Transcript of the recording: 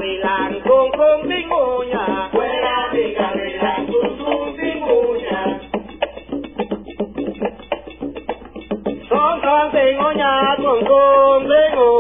gavilán, con sin uña. Fuera mi gavilán, con sin uña. Son sin uña, con sin uña.